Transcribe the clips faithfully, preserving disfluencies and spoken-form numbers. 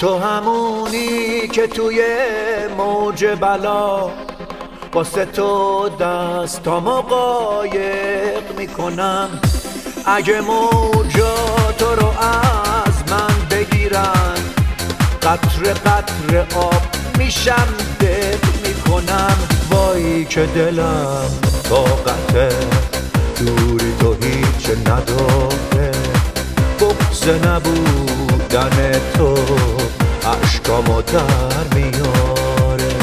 تو همونی که توی موج بلا واسه تو دستامو قایق میکنم. اگه موجا تو رو از من بگیرن قطره قطره آب میشم دق میکنم. وای که دلم طاقت دوری تو هیچ نداره، بغض نبودن تو عشقامو در میاره.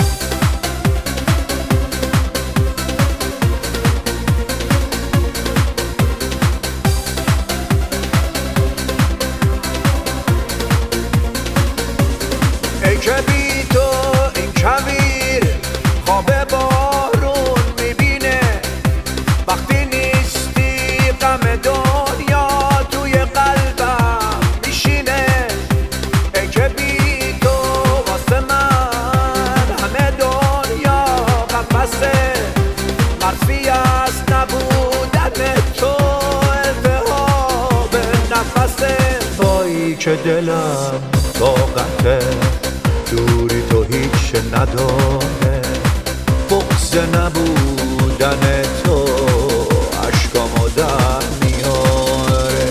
ای که بی تو این کویر خواب بارون میبینه، وقتی نیستی غم دنیا توی قلبم میشینه. ای که بی تو واسه من همه دنیا قفسه، مرسی از نبودن تو التهاب نفسه. وای که دلم طاقت دوری تو هیچ نداره، بغض نبودن تو عشقامو در میاره.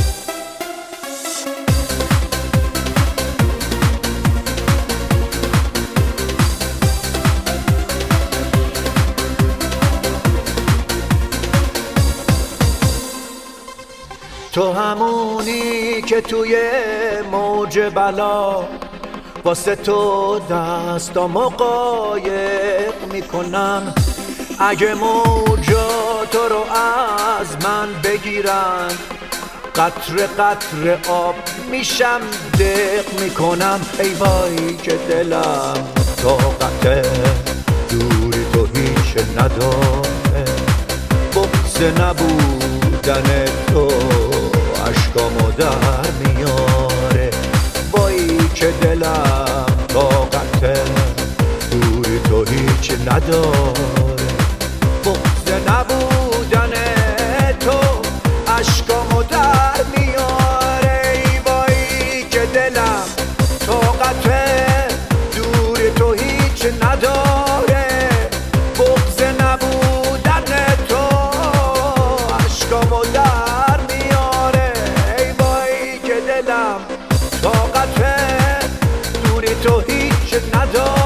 تو همونی که توی موج بلا واسه تو دستامو قایق میکنم. اگه موجا تو رو از من بگیرن قطره قطره آب میشم دق میکنم. ای وای که دلم طاقت دوری تو هیچ نداره، بغض نبودن تو عشقامو در میاره. وای که دلم طاقت دوری تو هیچ نداره، بغض نبودن تو عشقامو در میاره. ای وای که دلم طاقت دوری تو هیچ نداره، بغض نبودن تو عشقامو در میاره. ای وای که دلم طاقت دوری تو هیچ نداره.